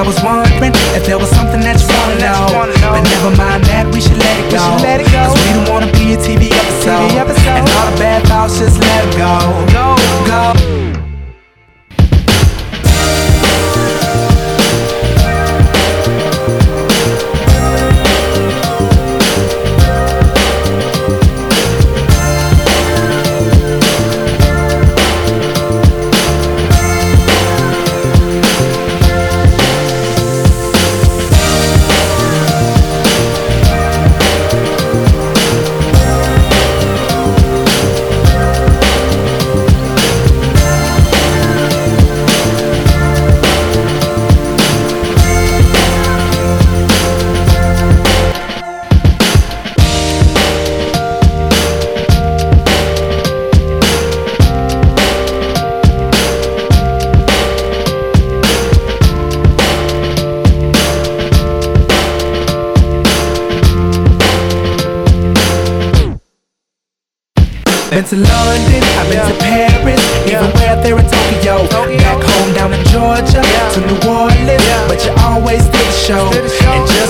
was wondering if there was something that you wanna know. But never mind that, we should let it go. Cause we don't wanna be a TV episode. And all the bad thoughts, just let it go. Go. Been to London, I've been to Paris, even where there in Tokyo. Back home down in Georgia, to New Orleans, but you always did the show. And just